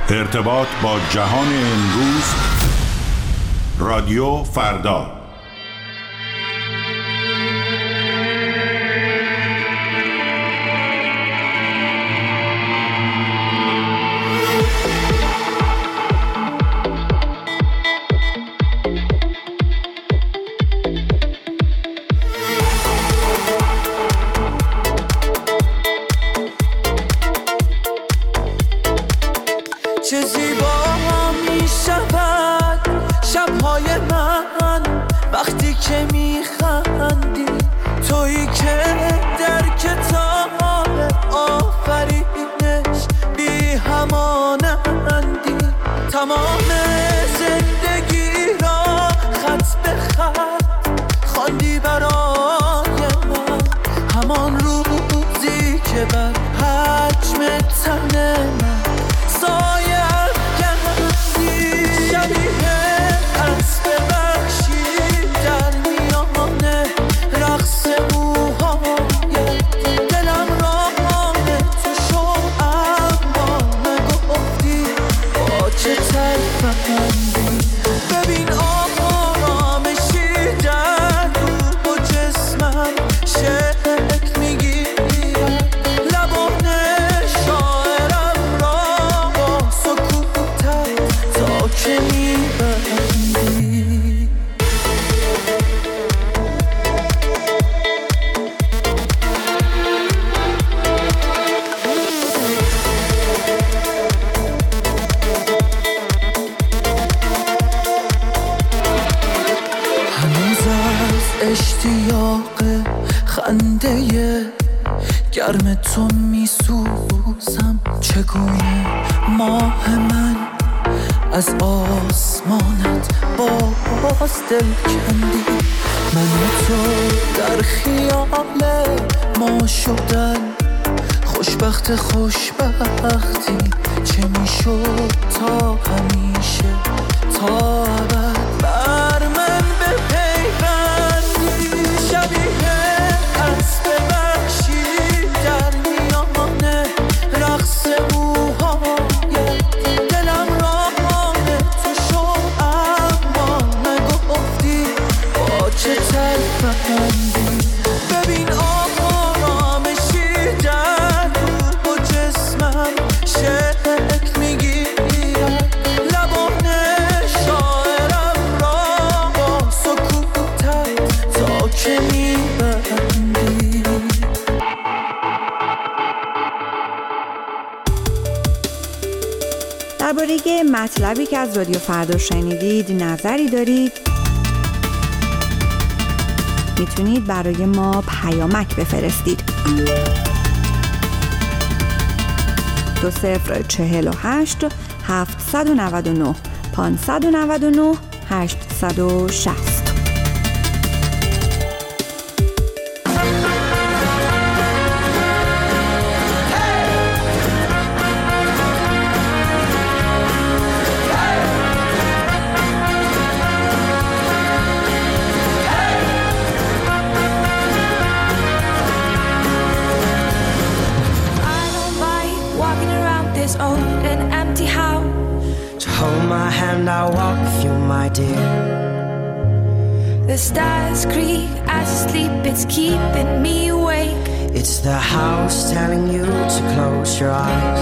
ارتباط با جهان امروز. رادیو فردا. چه زیبا می شود شبهای من وقتی که می خندی، تویی که در کتاب آفرینش بی همانندی. تمام زندگی را خط به خط خواندی برای من، همان روزی که بر حجم تن من سایه افکندی. شبیه اسب وحشی در میان رقص موهای دلم را تو شو، اما نگفتی با چه تلفندی. ببین آرامشی در روح و جسمم شکل میگیرد، لبان شاعرم را با سکوتت تا که میبندی. هنوز از اشتیاق خنده گرم تو میسوزم. چگونه ماه من از آسمانت باز دل کندی. من و تو در خیال ما شدن خوشبخت خوشبختی. چه میشد تا همیشه تا ابد بر من بپیوندی. شبیه اسب وحشی در میان رقص موهای دلم را تو شو، اما نگفتی با چه تلفندی. ببین آرامشی در روح و جسمم شکل میگیرد، لبان شاعرم را با سکوتت تا که میبندی. درباره مطلبی که از رادیو فردا شنیدید نظری دارید، میتونید برای ما پیامک بفرستید. 2048 799 599 860. Old and empty house. To hold my hand, I'll walk with you, my dear. The stars creak as I sleep, it's keeping me awake. It's the house telling you to close your eyes.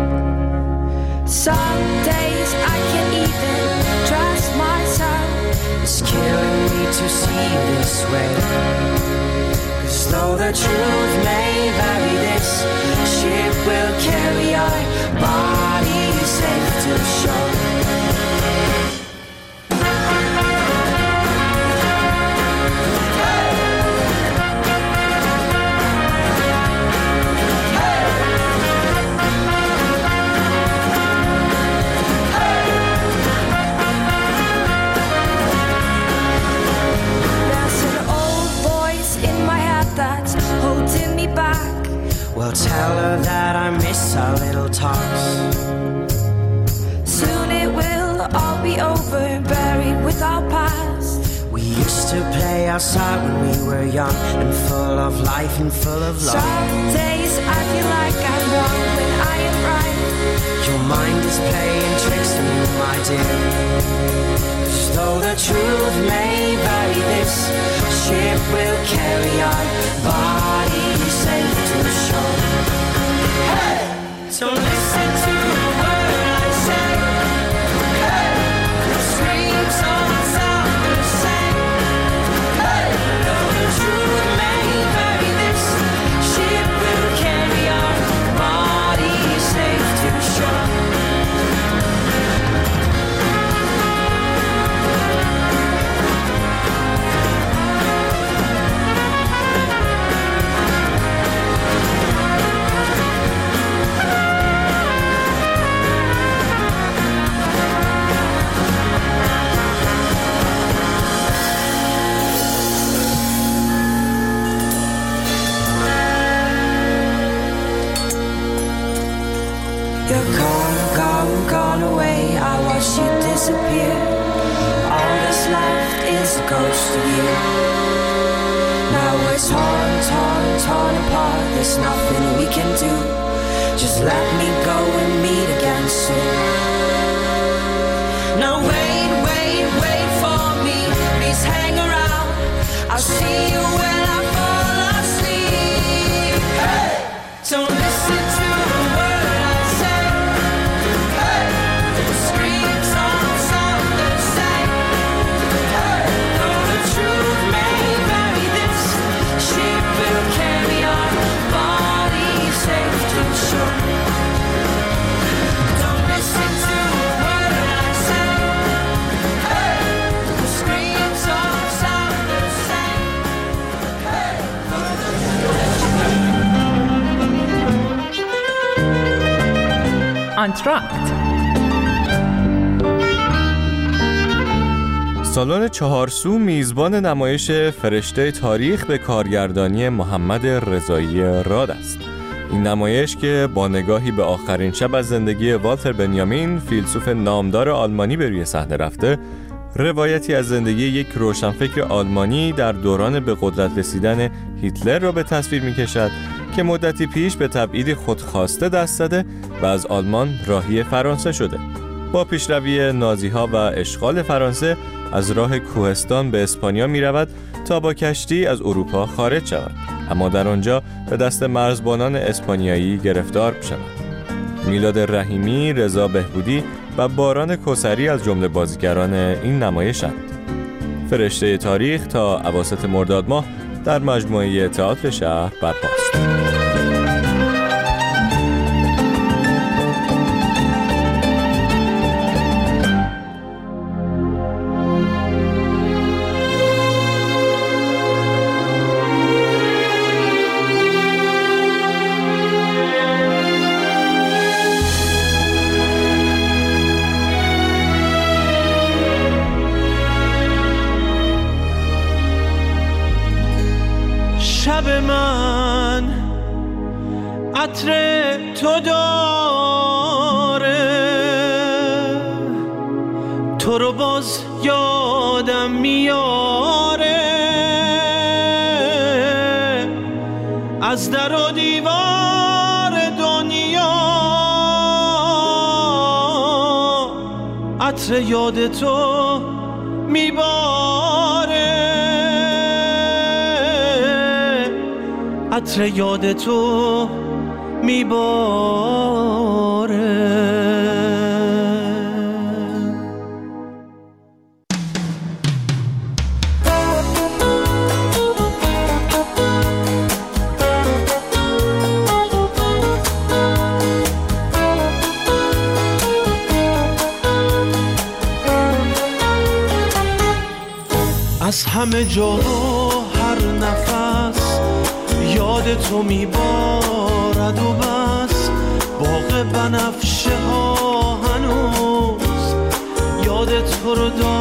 Some days I can't even trust myself. It's killing me to see you this way. 'Cause though the truth may vary, this ship will carry our bodies safe to shore. Well, tell her that I miss our little talks. Soon it will all be over, buried with our past. We used to play outside when we were young and full of life and full of love. Some days I feel like I'm wrong when I am right. You're mind is playing tricks on you, my dear. 'Cause though the truth may vary, this ship will carry our bodies safe to shore. Hey! So listen to the word I say. Hey! The streets all sound the same. Hey! Though the truth may vary, this ship will carry our bodies safe to shore. You're gone, gone, gone away. I watched you disappear. All that's left is a ghost of you. Now we're torn, torn, torn apart. There's nothing we can do. Just let me go and meet again soon. Now wait, wait, wait for me. Please hang around. I'll see you when I fall asleep. Hey! Don't listen to the word I say. Hey! The streets all sound the same. Hey! Though the truth may vary, this ship will carry our bodies safe to shore. Don't listen to the word I say. Hey! The streets all sound the same. Hey! آنتراکت. سالن چهارسو میزبان نمایش فرشته تاریخ به کارگردانی محمد رضایی راد است. این نمایش که با نگاهی به آخرین شب از زندگی والتر بنیامین، فیلسوف نامدار آلمانی، به روی صحنه رفته، روایتی از زندگی یک روشنفکر آلمانی در دوران به قدرت رسیدن هیتلر را به تصویر می‌کشد که مدتی پیش به تبعید خودخواسته دست زده و از آلمان راهی فرانسه شده. با پیشروی نازی‌ها و اشغال فرانسه از راه کوهستان به اسپانیا می‌رود تا با کشتی از اروپا خارج شود، اما در آنجا به دست مرزبانان اسپانیایی گرفتار شود. میلاد رحیمی، رضا بهبودی و باران کوثری از جمله بازیگران این نمایشند. فرشته تاریخ تا اواسط مرداد ماه در مجموعه تئاتر شهر برپاست. شب من عطر تو داره، تو رو باز یادم میاره، از در و دیوار دنیا عطر یاد تو میباره، عطر یاد تو میباره. از همه جا و هر نفس یاد تو میبارد و بس، باغ بنفشه ها هنوز یاد تو رو دارد